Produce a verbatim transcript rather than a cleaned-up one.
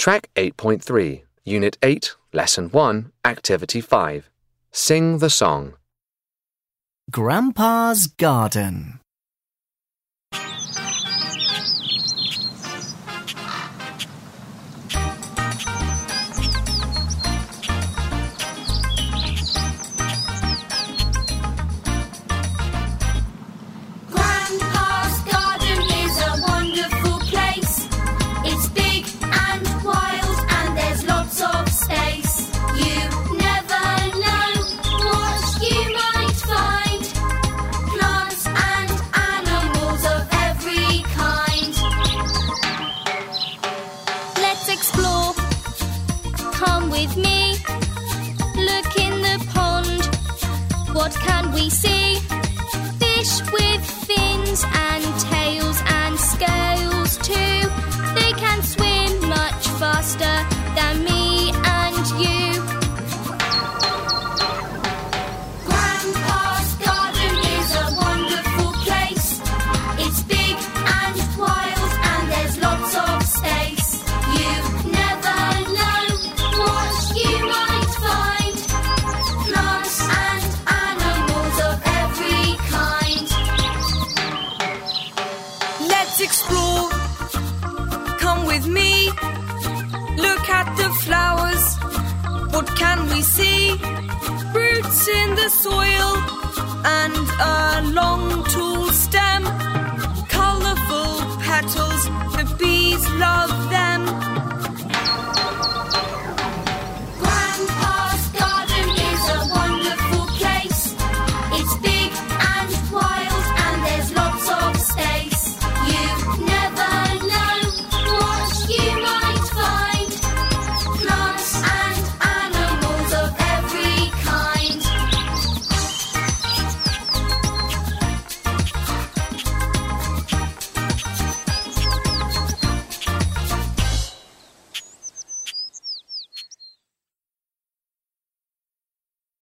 Track eight point three, Unit eight, Lesson one, Activity five. Sing the song. Grandpa's Garden. Explore. Come with me. Look in the pond. What can we see? Fish with fins and tails and scales too. They can swim much faster than me and you. Grandpa's garden is a wonderful place. It's big and wild and there's lots of space. Explore. Come with me. Look at the flowers. What can we see? Roots in the soil and a long tall stem. Colourful petals, the bees love them.